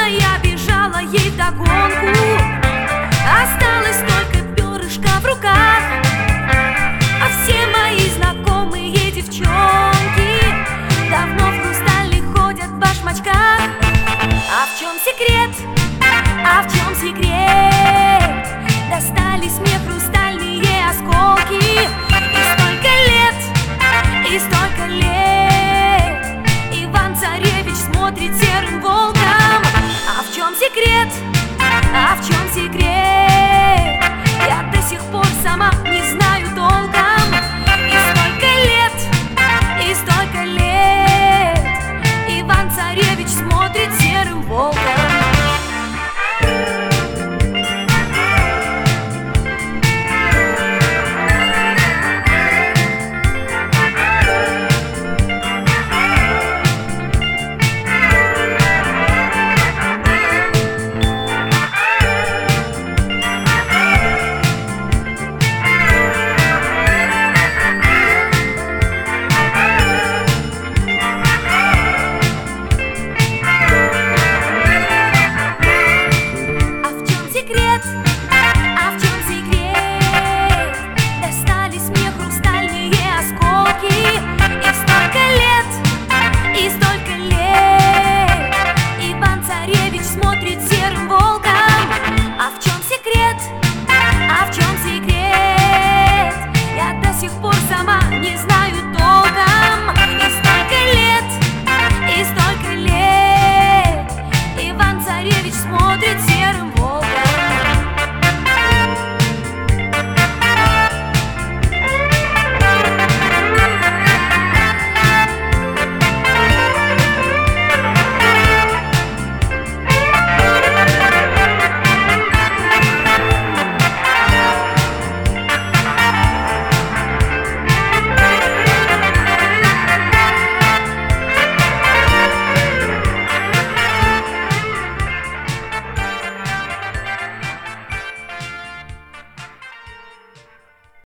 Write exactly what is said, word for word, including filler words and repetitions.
Снежно я бежала ей вдогонку, осталось только перышко в руках. А все мои знакомые девчонки давно в хрустальных ходят в башмачках. А в чем секрет? А в чем секрет? Достались мне хрустальные осколки. И столько лет, и столько лет Иван Царевич смотрит серым волком. А в чем секрет?